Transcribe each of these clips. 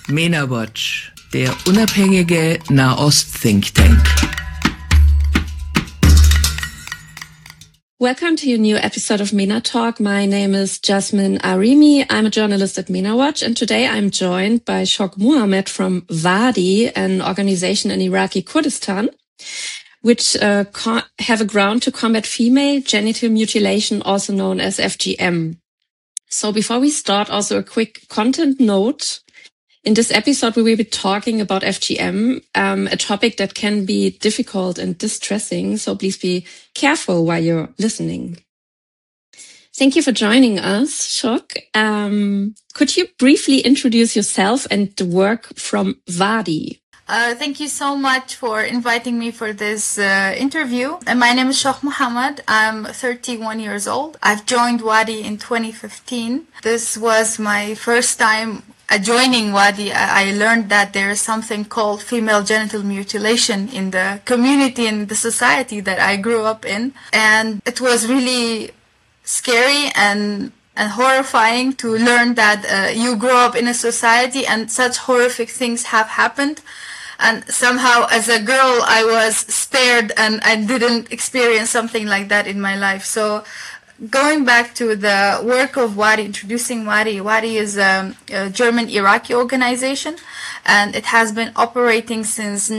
MENA Watch, der unabhängige Nahost-Think Tank. Welcome to your new episode of MENA Talk. My name is Jasmine Arimi. I'm a journalist at MENA Watch, and today I'm joined by Shok Muhammad from WADI, an organization in Iraqi Kurdistan, which have a ground to combat female genital mutilation, also known as FGM. So before we start, also a quick content note. In this episode, we will be talking about FGM, a topic that can be difficult and distressing. So please be careful while you're listening. Thank you for joining us, Shok. Could you briefly introduce yourself and the work from WADI? Thank you so much for inviting me for this interview. My name is Shok Muhammad. I'm 31 years old. I've joined WADI in 2015. This was my first time joining WADI. I learned that there is something called female genital mutilation in the community and the society that I grew up in. And it was really scary and horrifying to learn that you grow up in a society and such horrific things have happened. And somehow, as a girl, I was spared and I didn't experience something like that in my life. So going back to the work of WADI, introducing WADI. WADI is a German-Iraqi organization, and it has been operating since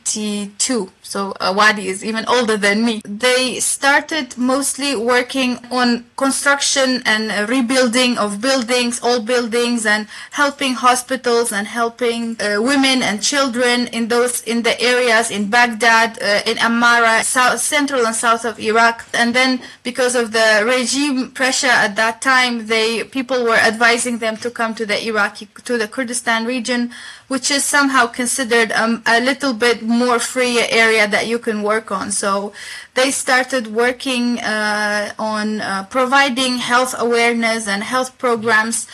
92. So WADI is even older than me. They started mostly working on construction and rebuilding of buildings, old buildings, and helping hospitals and helping women and children in the areas in Baghdad, in Ammara, central and south of Iraq. And then because of the regime pressure at that time, people were advising them to come to the Kurdistan region, which is somehow considered a little bit more free area that you can work on. So they started working on providing health awareness and health programs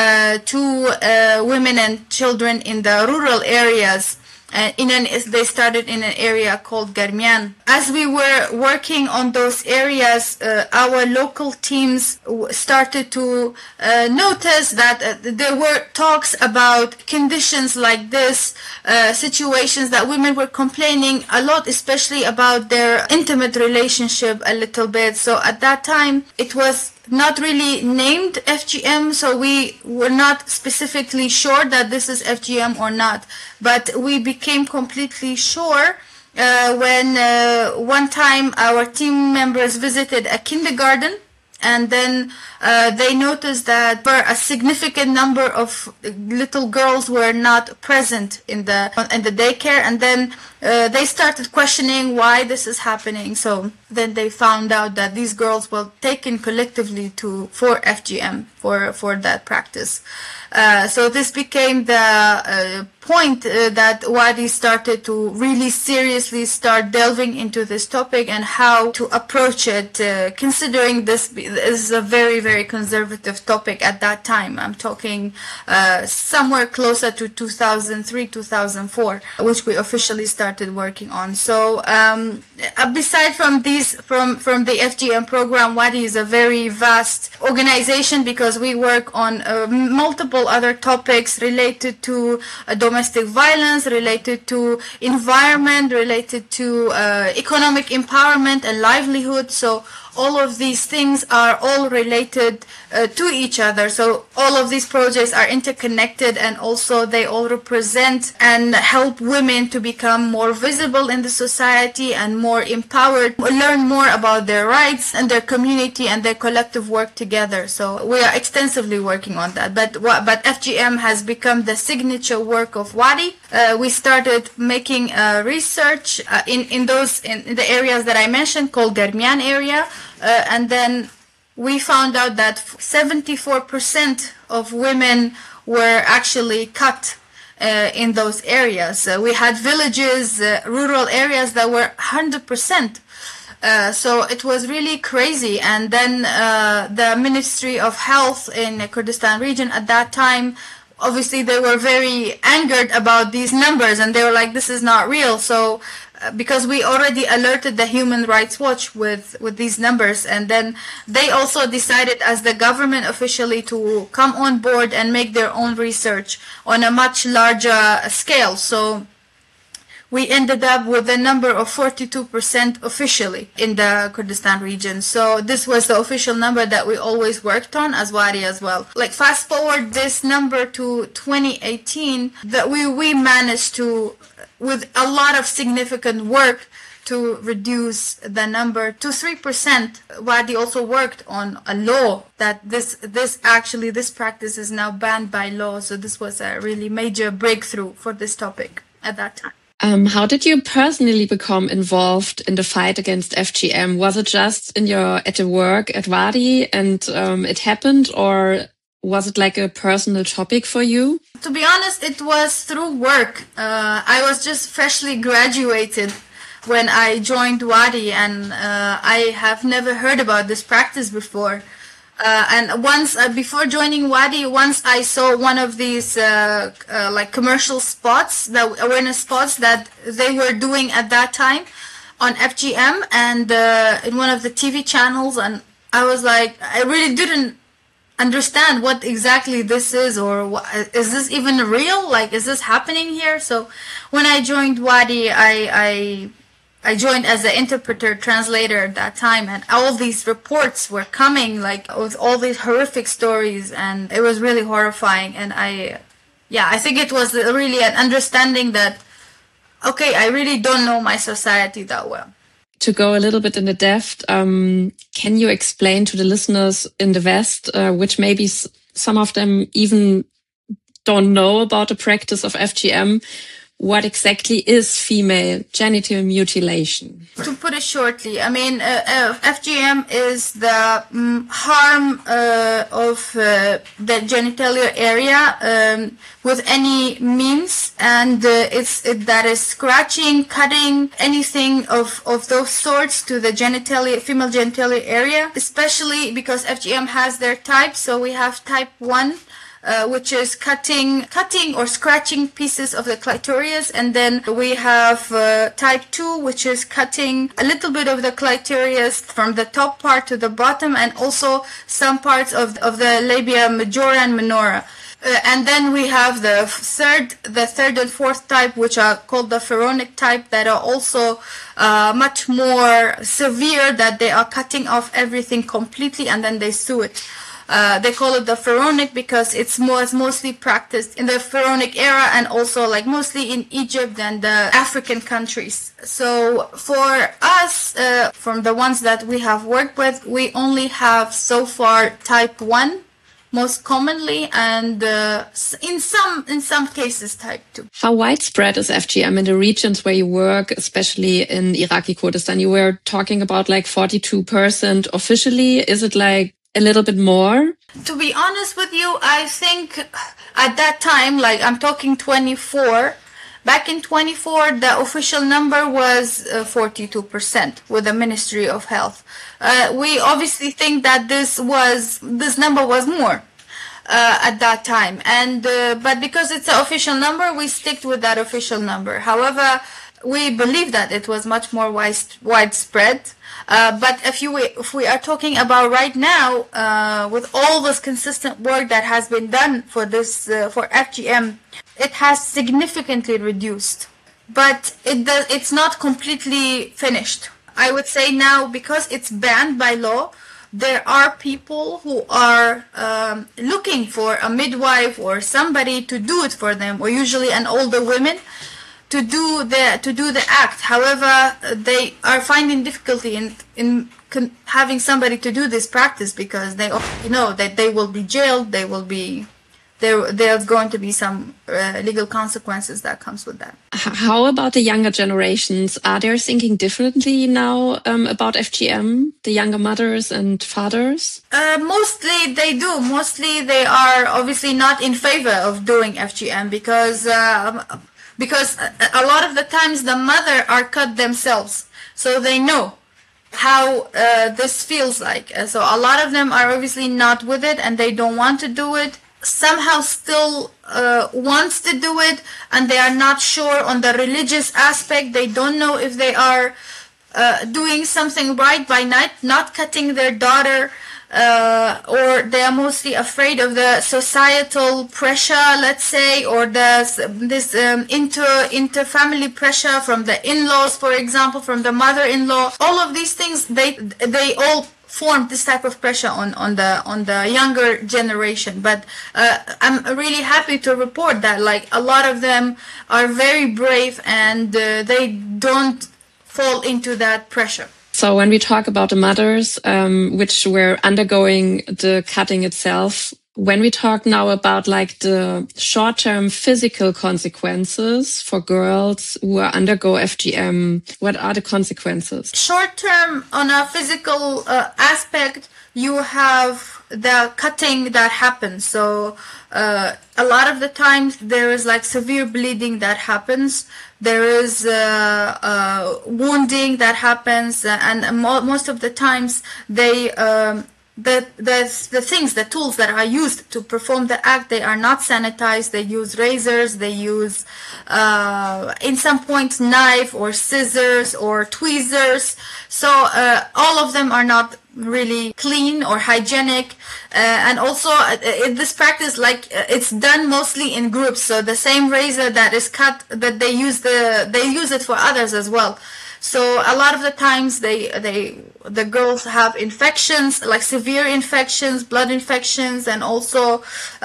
to women and children in the rural areas. They started in an area called Garmian. As we were working on those areas, our local teams started to notice that there were talks about conditions like this, situations that women were complaining a lot, especially about their intimate relationship a little bit. So at that time, it was not really named FGM, so we were not specifically sure that this is FGM or not. But we became completely sure when one time our team members visited a kindergarten, and then they noticed that a significant number of little girls were not present in the daycare, and then they started questioning why this is happening. So then they found out that these girls were taken collectively for FGM, for that practice. So this became the point that WADI started to really seriously start delving into this topic and how to approach it, considering this is a very, very conservative topic at that time. I'm talking somewhere closer to 2003, 2004, which we officially started working on. So beside from the FGM program, WADI is a very vast organization because we work on multiple other topics related to domestic violence, related to environment, related to economic empowerment and livelihood. So all of these things are all related to each other. So all of these projects are interconnected, and also they all represent and help women to become more visible in the society and more empowered, learn more about their rights and their community and their collective work together. So we are extensively working on that. But FGM has become the signature work of WADI. We started making research in the areas that I mentioned, called Garmian area. And then we found out that 74% of women were actually cut in those areas. We had villages, rural areas that were 100%. So it was really crazy. And then the Ministry of Health in the Kurdistan region at that time, obviously they were very angered about these numbers, and they were like, this is not real. So because we already alerted the Human Rights Watch with these numbers, and then they also decided as the government officially to come on board and make their own research on a much larger scale. So we ended up with a number of 42% officially in the Kurdistan region. So this was the official number that we always worked on as Wadi as well. Like fast forward this number to 2018, that we managed to, with a lot of significant work, to reduce the number to 3%. Wadi also worked on a law that this practice is now banned by law. So this was a really major breakthrough for this topic at that time. How did you personally become involved in the fight against FGM? Was it just at your work at Wadi and it happened, or was it like a personal topic for you? To be honest, it was through work. I was just freshly graduated when I joined Wadi, and I have never heard about this practice before. And once, before joining Wadi, once I saw one of these like commercial spots, the awareness spots that they were doing at that time on FGM, and in one of the TV channels, and I was like, I really didn't understand what exactly this is, or is this even real? Like, is this happening here? So when I joined Wadi, I joined as an interpreter, translator at that time, and all these reports were coming, like, with all these horrific stories, and it was really horrifying. And I think it was really an understanding that, okay, I really don't know my society that well. To go a little bit in the depth, can you explain to the listeners in the West, which maybe some of them even don't know about the practice of FGM, what exactly is female genital mutilation? To put it shortly, I mean, FGM is the harm of the genitalia area with any means, and that is scratching, cutting, anything of those sorts to the female genitalia area, especially because FGM has their types. So we have type 1, which is cutting or scratching pieces of the clitoris, and then we have type 2, which is cutting a little bit of the clitoris from the top part to the bottom, and also some parts of the labia majora and minora. And then we have the third and fourth type, which are called the pharaonic type, that are also much more severe, that they are cutting off everything completely and then they sew it. They call it the pharaonic because it's mostly practiced in the pharaonic era, and also like mostly in Egypt and the African countries. So for us, from the ones that we have worked with, we only have so far type 1 most commonly, and in some cases type 2. How widespread is FGM in the regions where you work, especially in Iraqi Kurdistan? You were talking about like 42% officially. Is it like a little bit more? To be honest with you, I think at that time, like I'm talking 24, back in 24, the official number was 42% with the Ministry of Health. We obviously think that this number was more at that time, and but because it's an official number, we stick with that official number. However, we believe that it was much more widespread. But if we are talking about right now, with all this consistent work that has been done for this for FGM, it has significantly reduced. But it's not completely finished. I would say now, because it's banned by law, there are people who are looking for a midwife or somebody to do it for them, or usually an older woman, to do the act. However, they are finding difficulty in having somebody to do this practice because they know that they will be jailed. There's going to be some legal consequences that comes with that. How about the younger generations? Are they thinking differently now about FGM? The younger mothers and fathers? Mostly they do. Mostly they are obviously not in favor of doing FGM because a lot of the times the mother are cut themselves, so they know how this feels like. So a lot of them are obviously not with it and they don't want to do it. somehow still wants to do it, and they are not sure on the religious aspect. They don't know if they are doing something right by not cutting their daughter, or they are mostly afraid of the societal pressure, let's say, or this inter-family pressure from the in-laws, for example, from the mother-in-law. All of these things, they all form this type of pressure on the younger generation. But I'm really happy to report that like a lot of them are very brave, and they don't fall into that pressure. So when we talk about the mothers, which were undergoing the cutting itself, when we talk now about like the short-term physical consequences for girls who undergo FGM, what are the consequences? Short-term, on a physical aspect, you have the cutting that happens. So a lot of the times there is like severe bleeding that happens. There is wounding that happens, and most of the times they the things, the tools that are used to perform the act, they are not sanitized. They use razors, they use in some points knife or scissors or tweezers. So all of them are not really clean or hygienic, and also this practice, like it's done mostly in groups. So the same razor that is cut, that they use it for others as well. So a lot of the times the girls have infections, like severe infections, blood infections, and also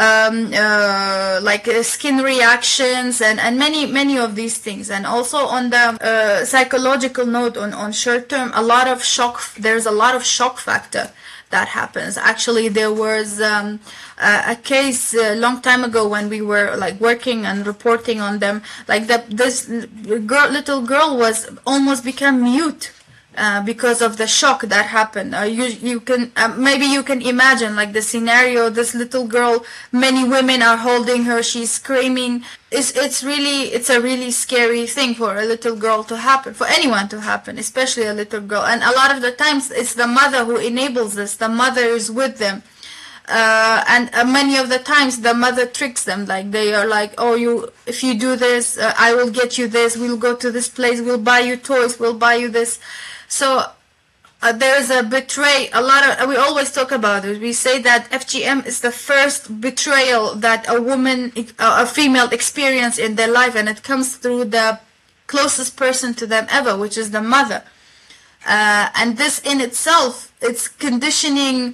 like skin reactions, and many of these things. And also on the psychological note, on short term, there's a lot of shock factor that happens. Actually, there was a case a long time ago when we were like working and reporting on them, like this little girl was almost become mute because of the shock that happened. You can maybe you can imagine like the scenario. This little girl, many women are holding her, she's screaming. It's a really scary thing for a little girl to happen, for anyone to happen, especially a little girl. And a lot of the times it's the mother who enables this. The mother is with them. And many of the times the mother tricks them, like they are like, oh, if you do this, I will get you this, we'll go to this place, we'll buy you toys, we'll buy you this. So there is a we always talk about it. We say that FGM is the first betrayal that a female experience in their life, and it comes through the closest person to them ever, which is the mother. And this in itself, it's conditioning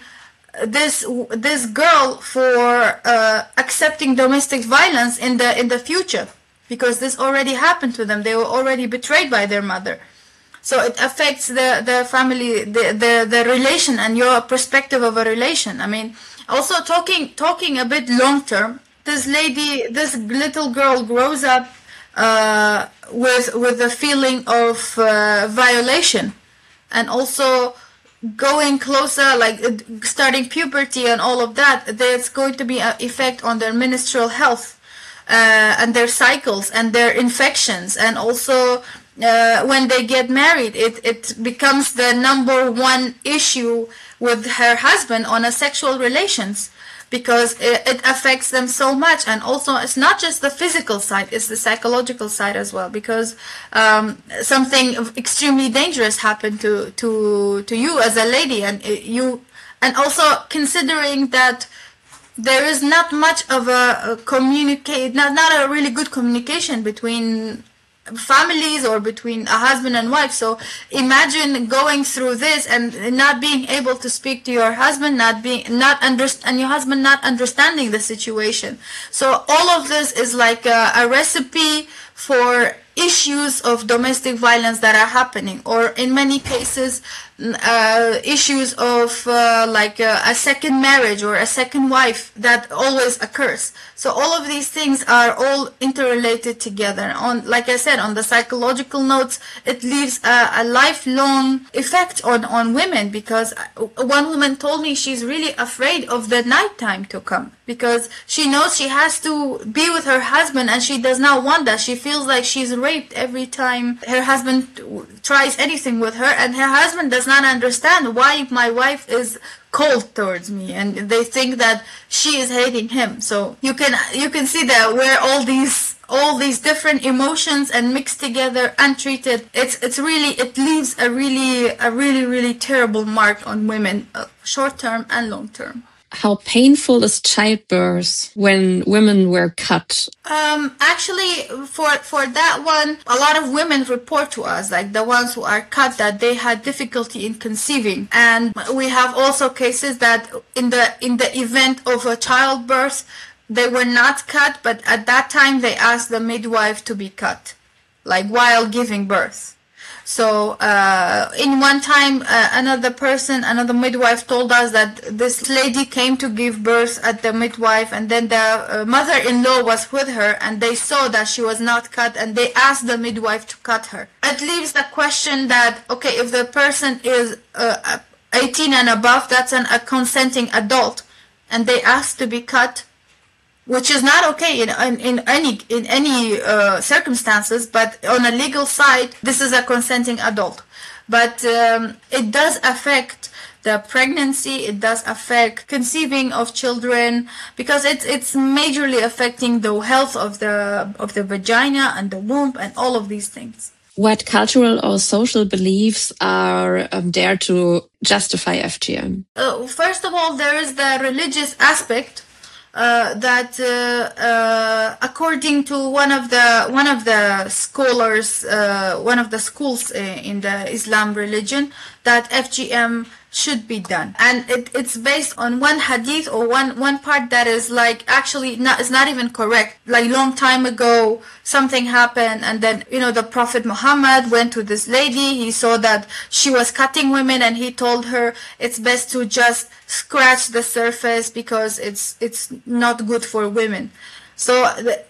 this girl for accepting domestic violence in the future, because this already happened to them. They were already betrayed by their mother. So it affects the family, the relation, and your perspective of a relation. I mean, also talking a bit long term, this little girl grows up with a feeling of violation, and also going closer, like starting puberty and all of that. There's going to be an effect on their menstrual health and their cycles and their infections, and also when they get married, it becomes the number one issue with her husband on a sexual relations, because it affects them so much. And also it's not just the physical side, it's the psychological side as well, because something extremely dangerous happened to you as a lady, and also considering that there is not much of a not a really good communication between families or between a husband and wife. So imagine going through this and not being able to speak to your husband, and your husband not understanding the situation. So all of this is like a recipe for issues of domestic violence that are happening, or in many cases issues of like a second marriage or a second wife that always occurs. So all of these things are all interrelated together. Like I said, on the psychological notes, it leaves a lifelong effect on women, because one woman told me she's really afraid of the nighttime to come. because she knows she has to be with her husband, and she does not want that. She feels like she's raped every time her husband tries anything with her, and her husband does not understand why my wife is cold towards me, and they think that she is hating him. So you can see that where all these different emotions and mixed together untreated, it leaves a really terrible mark on women, short term and long term. How painful is childbirth when women were cut? Actually, for that one, a lot of women report to us, like the ones who are cut, that they had difficulty in conceiving. And we have also cases that in the event of a childbirth, they were not cut, but at that time they asked the midwife to be cut, like while giving birth. So in one time, another midwife told us that this lady came to give birth at the midwife, and then the mother-in-law was with her, and they saw that she was not cut, and they asked the midwife to cut her. It leaves the question that, okay, if the person is 18 and above, that's a consenting adult, and they asked to be cut, which is not okay in any circumstances, but on a legal side, this is a consenting adult. But it does affect the pregnancy, it does affect conceiving of children, because it's majorly affecting the health of the vagina and the womb and all of these things. What cultural or social beliefs are there to justify FGM? First of all, there is the religious aspect. That according to one of the scholars, one of the schools in the Islam religion, that FGM should be done, and it's based on one hadith or one part that is like actually is not even correct. Like long time ago something happened, and then the Prophet Muhammad went to this lady. He saw that she was cutting women, and he told her it's best to just scratch the surface because it's not good for women. So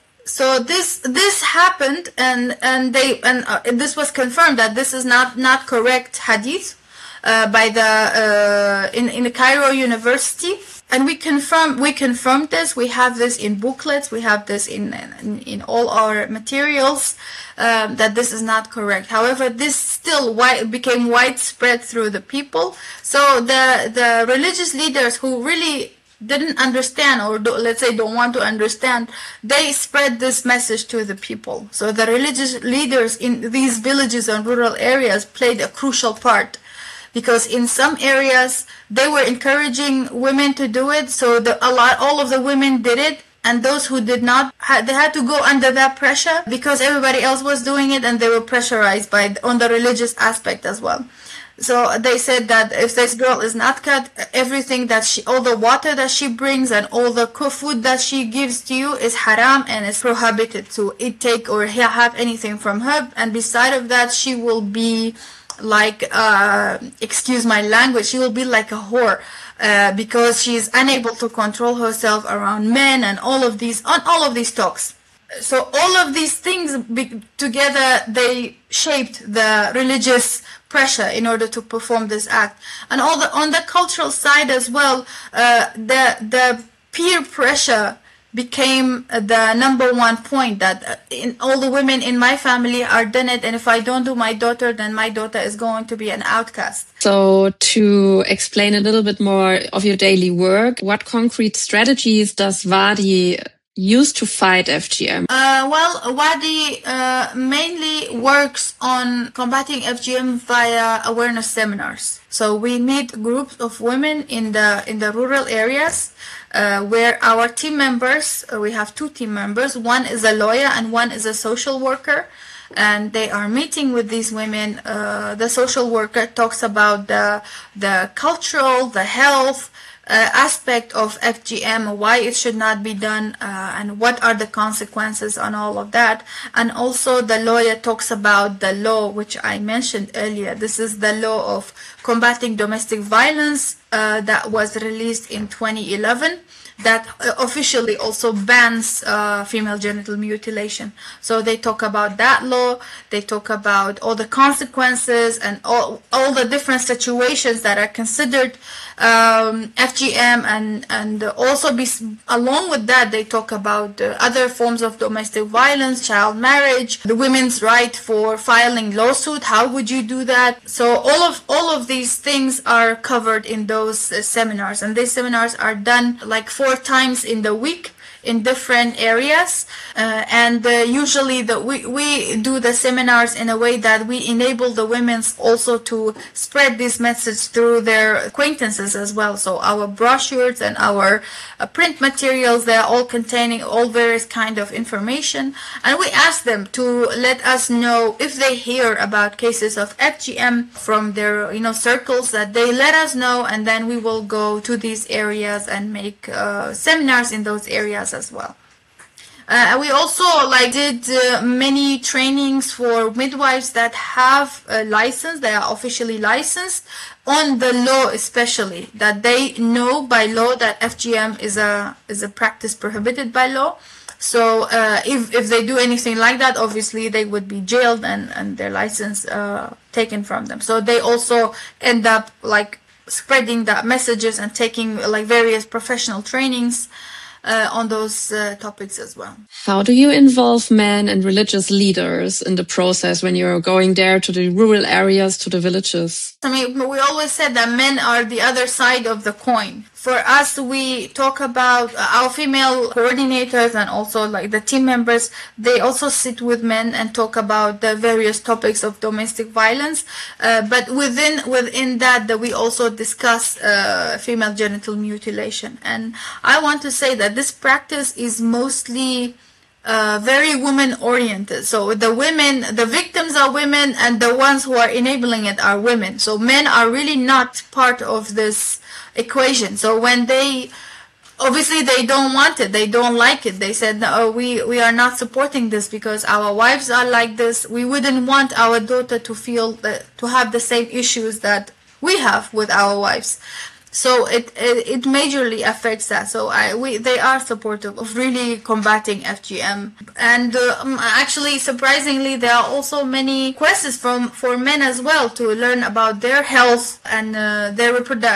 this happened, and this was confirmed that this is not correct hadith. By the in the Cairo University, and we confirmed this. We have this in booklets. We have this in all our materials that this is not correct. However, this still became widespread through the people. So the religious leaders who really didn't understand, or let's say don't want to understand, they spread this message to the people. So the religious leaders in these villages and rural areas played a crucial part. Because in some areas they were encouraging women to do it, so all of the women did it, and those who did not, they had to go under that pressure because everybody else was doing it, and they were pressurized on the religious aspect as well. So they said that if this girl is not cut, everything all the water that she brings and all the food that she gives to you is haram, and is prohibited to take or have anything from her. And beside of that, she will be like, excuse my language, she will be like a whore, because she is unable to control herself around men and all of these talks. So all of these things together, they shaped the religious pressure in order to perform this act. And on the cultural side as well, the peer pressure became the number one point, that all the women in my family are done it, and if I don't do my daughter, then my daughter is going to be an outcast. So to explain a little bit more of your daily work, what concrete strategies does Wadi use to fight FGM? Well, Wadi mainly works on combating FGM via awareness seminars. So we meet groups of women in the rural areas, where our team members, we have two team members, one is a lawyer and one is a social worker, and they are meeting with these women. The social worker talks about the cultural, the health aspect of FGM, why it should not be done, and what are the consequences on all of that. And also the lawyer talks about the law which I mentioned earlier. This is the law of combating domestic violence that was released in 2011. that officially also bans female genital mutilation. So they talk about that law, they talk about all the consequences and all the different situations that are considered FGM, and also along with that they talk about other forms of domestic violence, child marriage, the women's right for filing lawsuit. How would you do that? So all of these things are covered in those seminars, and these seminars are done like 4 times in the week in different areas, and usually we do the seminars in a way that we enable the women also to spread this message through their acquaintances as well. So our brochures and our print materials, they are all containing all various kind of information, and we ask them to let us know if they hear about cases of FGM from their circles, that they let us know, and then we will go to these areas and make seminars in those areas as well. We also did many trainings for midwives that have a license. They are officially licensed on the law, especially that they know by law that FGM is a practice prohibited by law. So if they do anything like that, obviously they would be jailed and their license taken from them. So they also end up spreading the messages and taking various professional trainings on those topics as well. How do you involve men and religious leaders in the process when you're going there to the rural areas, to the villages? I mean, we always said that men are the other side of the coin. For us, we talk about our female coordinators and also the team members. They also sit with men and talk about the various topics of domestic violence. But within that we also discuss female genital mutilation. And I want to say that this practice is mostly very women-oriented. So the victims are women, and the ones who are enabling it are women. So men are really not part of this equation. So when obviously they don't want it, they don't like it. They said, no, we are not supporting this because our wives are like this. We wouldn't want our daughter to have the same issues that we have with our wives. So it majorly affects that. So they are supportive of really combating FGM. And actually, surprisingly, there are also many requests for men as well to learn about their health and their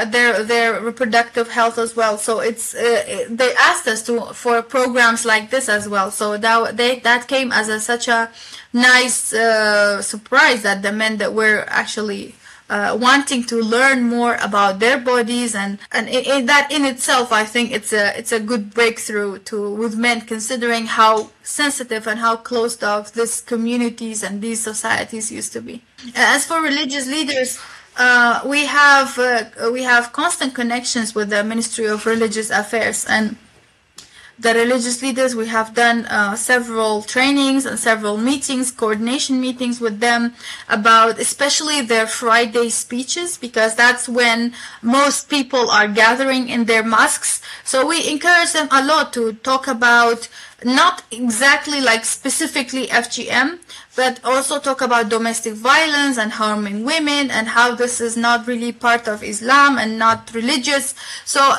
reproductive health as well. So they asked us for programs like this as well. So that came as such a nice surprise, that the men that were actually wanting to learn more about their bodies, and that in itself, I think it's a good breakthrough with men, considering how sensitive and how closed off these communities and these societies used to be. As for religious leaders, we have constant connections with the Ministry of Religious Affairs, and the religious leaders, we have done several trainings and several meetings, coordination meetings with them about especially their Friday speeches, because that's when most people are gathering in their mosques. So we encourage them a lot to talk about not exactly specifically FGM, but also talk about domestic violence and harming women, and how this is not really part of Islam and not religious. So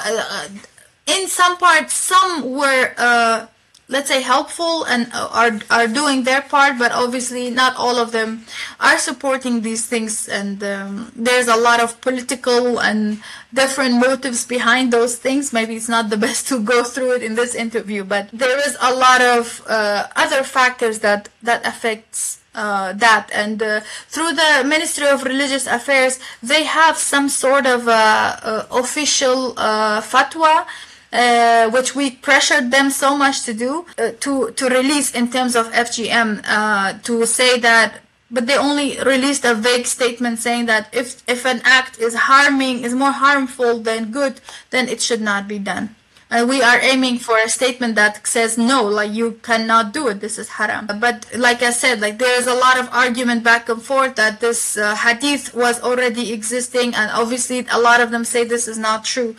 in some parts, some were, let's say, helpful and are doing their part, but obviously not all of them are supporting these things. And there's a lot of political and different motives behind those things. Maybe it's not the best to go through it in this interview, but there is a lot of other factors that affects that. And through the Ministry of Religious Affairs, they have some sort of official fatwa, which we pressured them so much to do, to release in terms of FGM, to say that, but they only released a vague statement saying that if an act is more harmful than good, then it should not be done. And we are aiming for a statement that says no, you cannot do it, this is haram. But like I said, there is a lot of argument back and forth that this hadith was already existing, and obviously a lot of them say this is not true.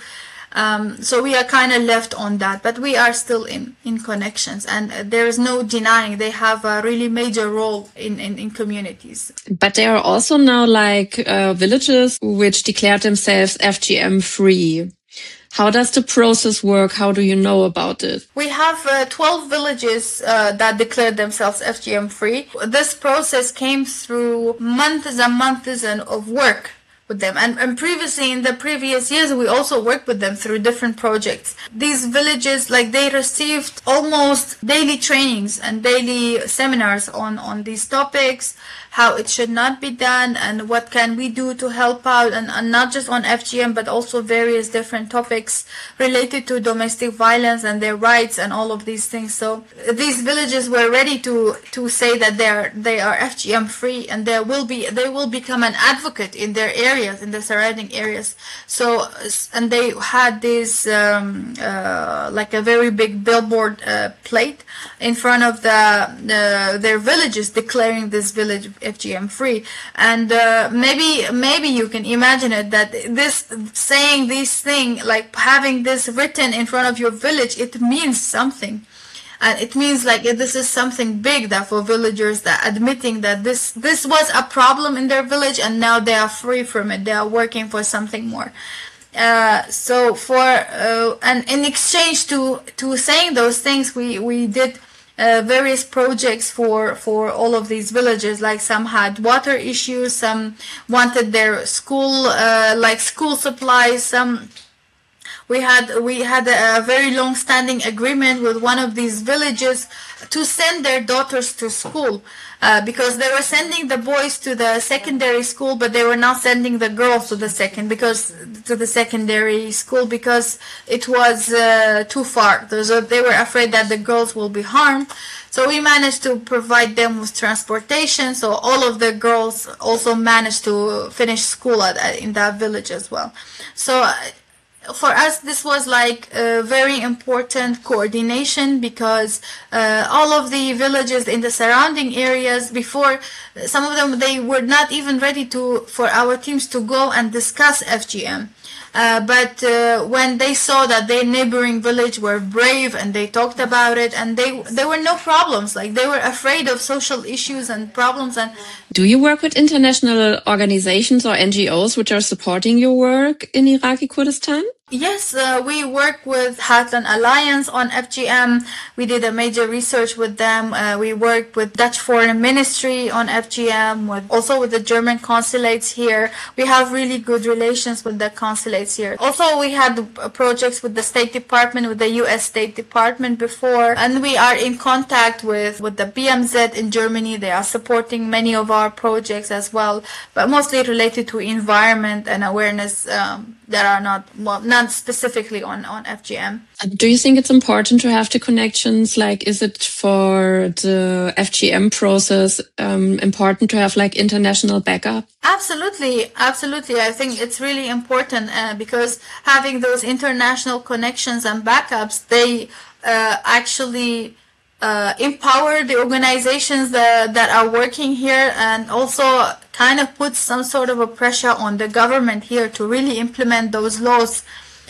So we are kind of left on that, but we are still in connections, and there is no denying they have a really major role in communities. But there are also now villages which declared themselves FGM free. How does the process work? How do you know about it? We have 12 villages that declared themselves FGM free. This process came through months and months of work with them. And previously, in the previous years, we also worked with them through different projects. These villages, they received almost daily trainings and daily seminars on these topics, how it should not be done, and what can we do to help out, and not just on FGM, but also various different topics related to domestic violence and their rights and all of these things. So these villages were ready to say that they are FGM free, and they will become an advocate in their areas, in the surrounding areas. So, and they had this like a very big billboard plate in front of their villages declaring this village FGM free. And maybe you can imagine it, that this saying this thing, like having this written in front of your village, it means something. And it means this is something big, that for villagers, that admitting that this was a problem in their village, and now they are free from it. They are working for something more. So and in exchange to saying those things, we did various projects for all of these villages. Like some had water issues, some wanted their school school supplies, some we had a very long-standing agreement with one of these villages to send their daughters to school, because they were sending the boys to the secondary school, but they were not sending the girls to the secondary school because it was too far. They were afraid that the girls will be harmed. So we managed to provide them with transportation. So all of the girls also managed to finish school in that village as well. So for us, this was a very important coordination, because all of the villages in the surrounding areas, before, some of them, they were not even ready for our teams to go and discuss FGM. But when they saw that their neighboring village were brave and they talked about it, and there were no problems, they were afraid of social issues and problems. And do you work with international organizations or NGOs which are supporting your work in Iraqi Kurdistan? Yes, we work with Heartland Alliance on FGM. We did a major research with them. We worked with Dutch Foreign Ministry on FGM, also with the German consulates here. We have really good relations with the consulates here. Also, we had projects with the State Department, with the US State Department before, and we are in contact with the BMZ in Germany. They are supporting many of our projects as well, but mostly related to environment and awareness that are not specifically on FGM. Do you think it's important to have the connections? Is it for the FGM process important to have international backup? Absolutely. I think it's really important because having those international connections and backups, they actually empower the organizations that are working here, and also kind of put some sort of a pressure on the government here to really implement those laws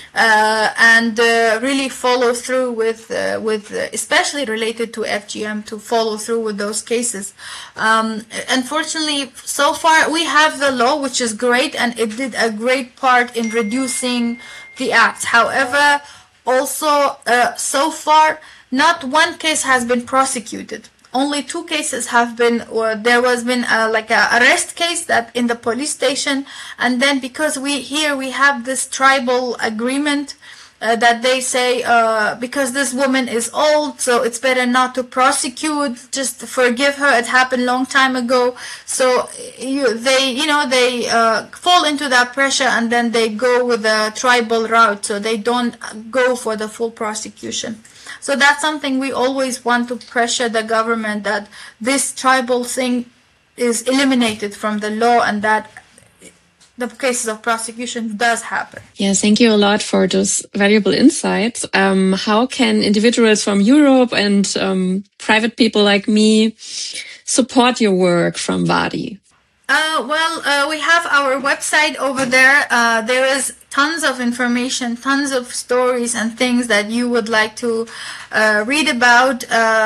and really follow through with especially related to FGM, to follow through with those cases. Unfortunately, so far we have the law, which is great, and it did a great part in reducing the acts. However, also so far, not one case has been prosecuted. Only 2 cases have been, or there was been a arrest case that in the police station, and then because we have this tribal agreement that they say because this woman is old, so it's better not to prosecute, just forgive her, it happened long time ago. So they fall into that pressure, and then they go with the tribal route, so they don't go for the full prosecution. So that's something we always want to pressure the government, that this tribal thing is eliminated from the law, and that the cases of prosecution does happen. Yeah, thank you a lot for those valuable insights. How can individuals from Europe and private people like me support your work from Wadi? We have our website over there. There is tons of information, tons of stories and things that you would like to read about.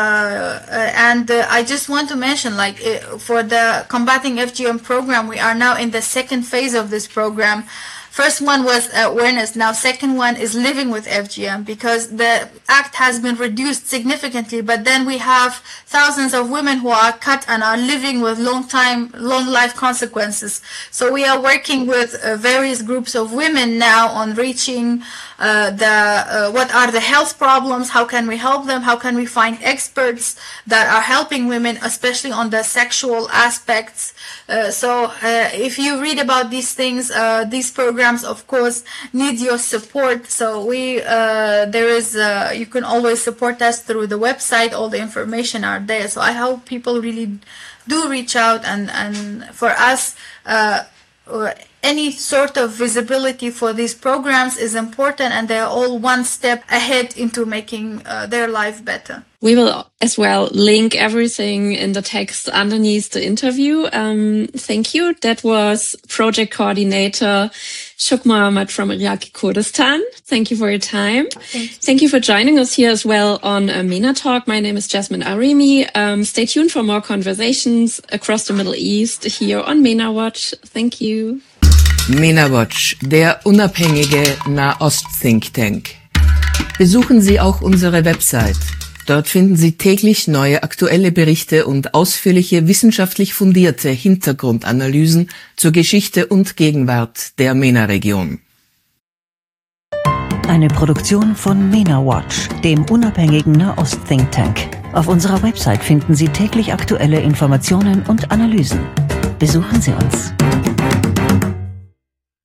And I just want to mention, for the Combating FGM program, we are now in the 2nd phase of this program. First one was awareness. Now, second one is living with FGM, because the act has been reduced significantly, but then we have thousands of women who are cut and are living with long life consequences. So we are working with various groups of women now on reaching what are the health problems, how can we help them, how can we find experts that are helping women, especially on the sexual aspects. So if you read about these things, these programs, of course, need your support. So you can always support us through the website. All the information are there. So I hope people really do reach out, and for us, any sort of visibility for these programs is important, and they're all one step ahead into making their life better. We will as well link everything in the text underneath the interview. Thank you. That was project coordinator Shuk Mohammed from Iraqi Kurdistan. Thank you for your time. Thank you for joining us here as well on MENA Talk. My name is Jasmine Arimi. Stay tuned for more conversations across the Middle East here on MENA Watch. Thank you. MENA Watch, der unabhängige Nahost-Think Tank. Besuchen Sie auch unsere Website. Dort finden Sie täglich neue aktuelle Berichte und ausführliche wissenschaftlich fundierte Hintergrundanalysen zur Geschichte und Gegenwart der MENA-Region. Eine Produktion von MENA Watch, dem unabhängigen Nahost-Think Tank. Auf unserer Website finden Sie täglich aktuelle Informationen und Analysen. Besuchen Sie uns.